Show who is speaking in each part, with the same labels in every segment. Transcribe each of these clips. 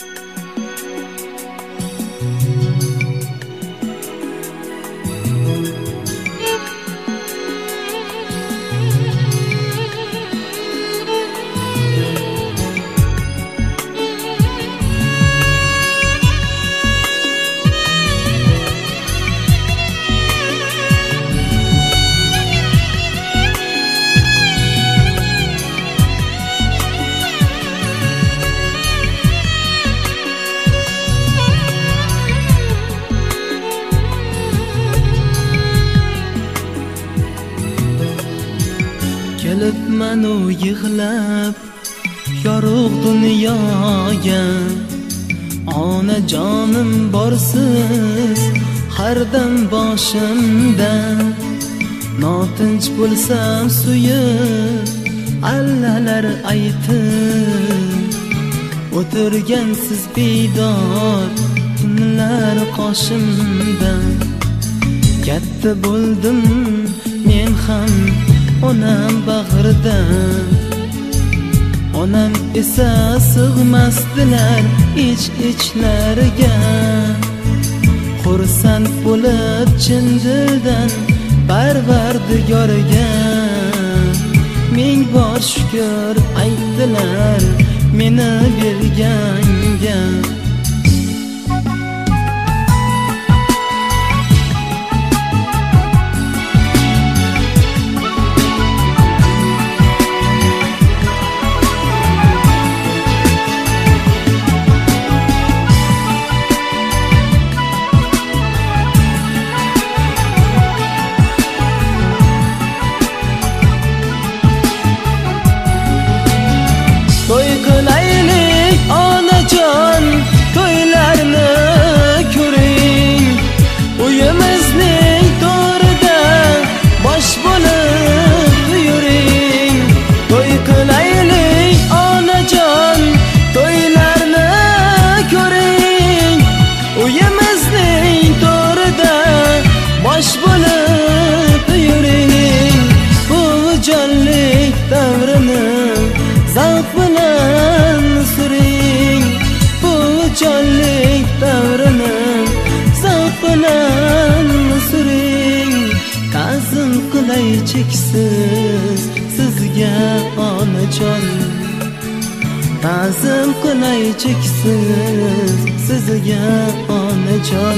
Speaker 1: Kelibman u yig'lab yorug' dunyoga, onajonim borsiz har dam boshimda. Notinch bo'lsam suyib allalar aytib, o'tirgansiz bedor tunlar qoshimda. Katta bo'ldim men ham onam bag'rida, onam esa sig'masdilar ich-ichlariga. Xursand bo'lib chin dildan Parvardigorga ming bor shukr aytdilar meni berganga. To'y qilaylik onajon, to'ylarni ko'ring, uyimizning to'rida bosh bo'lib yuring. To'y qilaylik onajon, to'ylarni ko'ring, uyimizning to'rida bosh bo'lib yuring. Bu jonlik davrini zavq bilan suring, bu jonlik davrini zavq bilan suring. Ta'zim qilay cheksiz sizga onajon, ta'zim qilay cheksiz sizga onajon.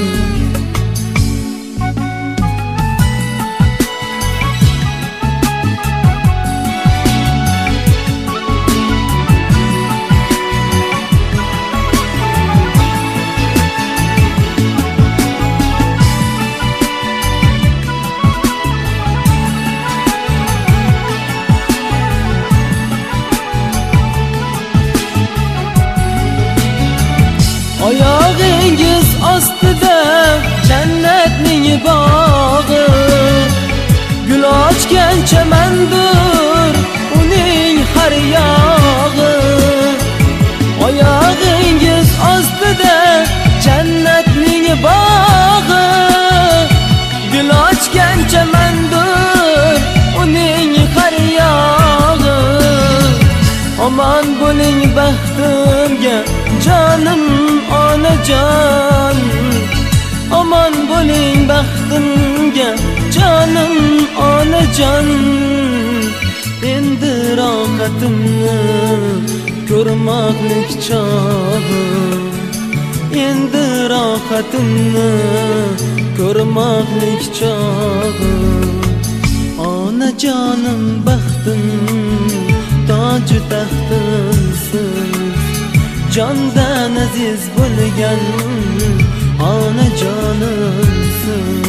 Speaker 1: Oyog'ingiz ostida jannatning bog'i, gul ochgan chamandur uning har yog'i. Oyog'ingiz ostida jannatning bog'i, gul ochgan chamandur uning har yog'i. Aman bo'ling baxtimga jonim onajon, aman bo'ling baxtimga jonim onajon. Endi rohatimni ko'rmoqlik chog'i, endi rohatimni ko'rmoqlik chog'i. Onajonim baxtim toju taxtimsiz, jondan aziz bo'lgan onajonimsiz.